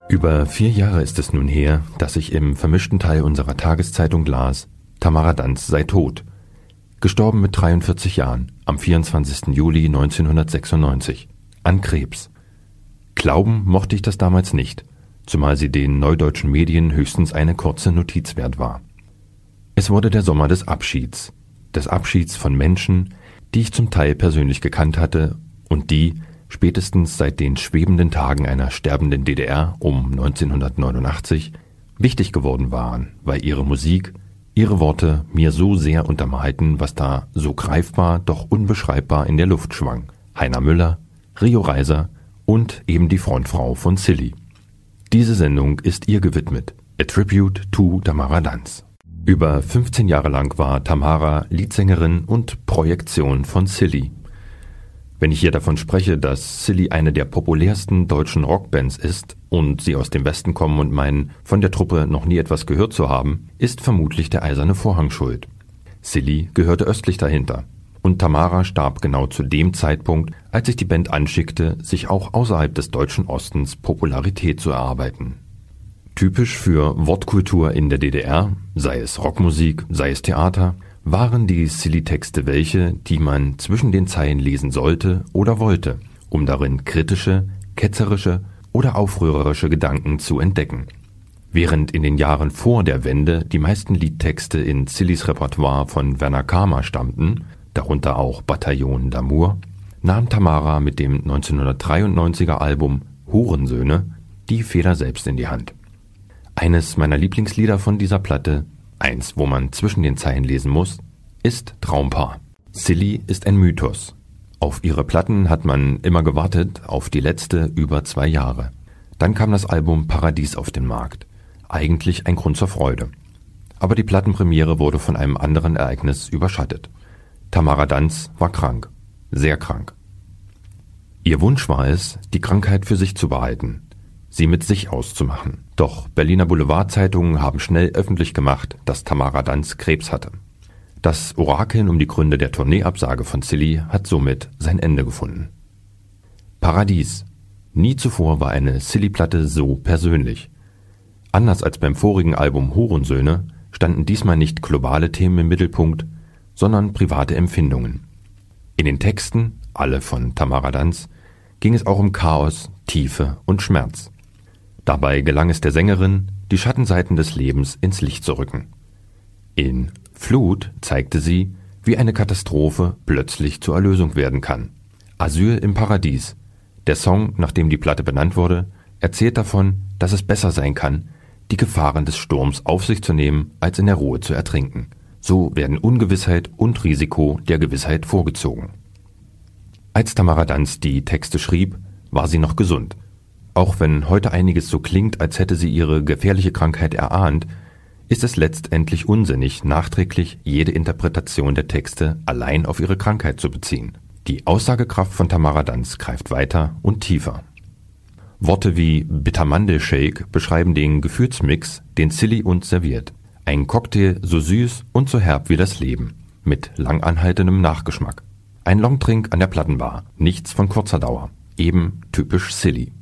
Über 4 Jahre ist es nun her, dass ich im vermischten Teil unserer Tageszeitung las, Tamara Danz sei tot. Gestorben mit 43 Jahren, am 24. Juli 1996, an Krebs. Glauben mochte ich das damals nicht, zumal sie den neudeutschen Medien höchstens eine kurze Notiz wert war. Es wurde der Sommer des Abschieds von Menschen, die ich zum Teil persönlich gekannt hatte und die, spätestens seit den schwebenden Tagen einer sterbenden DDR um 1989, wichtig geworden waren, weil ihre Musik, ihre Worte mir so sehr untermalten, was da so greifbar, doch unbeschreibbar in der Luft schwang. Heiner Müller, Rio Reiser und eben die Frontfrau von Silly. Diese Sendung ist ihr gewidmet. A Tribute to Tamara Danz. Über 15 Jahre lang war Tamara Leadsängerin und Projektion von Silly. Wenn ich hier davon spreche, dass Silly eine der populärsten deutschen Rockbands ist und sie aus dem Westen kommen und meinen, von der Truppe noch nie etwas gehört zu haben, ist vermutlich der eiserne Vorhang schuld. Silly gehörte östlich dahinter und Tamara starb genau zu dem Zeitpunkt, als sich die Band anschickte, sich auch außerhalb des deutschen Ostens Popularität zu erarbeiten. Typisch für Wortkultur in der DDR, sei es Rockmusik, sei es Theater, waren die Silly-Texte welche, die man zwischen den Zeilen lesen sollte oder wollte, um darin kritische, ketzerische oder aufrührerische Gedanken zu entdecken. Während in den Jahren vor der Wende die meisten Liedtexte in Sillys Repertoire von Werner Kamer stammten, darunter auch Bataillon d'Amour, nahm Tamara mit dem 1993er Album Hurensöhne die Feder selbst in die Hand. Eines meiner Lieblingslieder von dieser Platte, eins, wo man zwischen den Zeilen lesen muss, ist Traumpaar. Silly ist ein Mythos. Auf ihre Platten hat man immer gewartet, auf die letzte über 2 Jahre. Dann kam das Album Paradies auf den Markt. Eigentlich ein Grund zur Freude. Aber die Plattenpremiere wurde von einem anderen Ereignis überschattet. Tamara Danz war krank. Sehr krank. Ihr Wunsch war es, die Krankheit für sich zu behalten, sie mit sich auszumachen. Doch Berliner Boulevardzeitungen haben schnell öffentlich gemacht, dass Tamara Danz Krebs hatte. Das Orakeln um die Gründe der Tourneeabsage von Silly hat somit sein Ende gefunden. Paradies. Nie zuvor war eine Silly-Platte so persönlich. Anders als beim vorigen Album Hurensöhne standen diesmal nicht globale Themen im Mittelpunkt, sondern private Empfindungen. In den Texten, alle von Tamara Danz, ging es auch um Chaos, Tiefe und Schmerz. Dabei gelang es der Sängerin, die Schattenseiten des Lebens ins Licht zu rücken. In Flut zeigte sie, wie eine Katastrophe plötzlich zur Erlösung werden kann. Asyl im Paradies, der Song, nach dem die Platte benannt wurde, erzählt davon, dass es besser sein kann, die Gefahren des Sturms auf sich zu nehmen, als in der Ruhe zu ertrinken. So werden Ungewissheit und Risiko der Gewissheit vorgezogen. Als Tamara Danz die Texte schrieb, war sie noch gesund. Auch wenn heute einiges so klingt, als hätte sie ihre gefährliche Krankheit erahnt, ist es letztendlich unsinnig, nachträglich jede Interpretation der Texte allein auf ihre Krankheit zu beziehen. Die Aussagekraft von Tamara Danz greift weiter und tiefer. Worte wie Bittermandelshake beschreiben den Gefühlsmix, den Silly uns serviert. Ein Cocktail so süß und so herb wie das Leben, mit langanhaltendem Nachgeschmack. Ein Longdrink an der Plattenbar, nichts von kurzer Dauer, eben typisch Silly.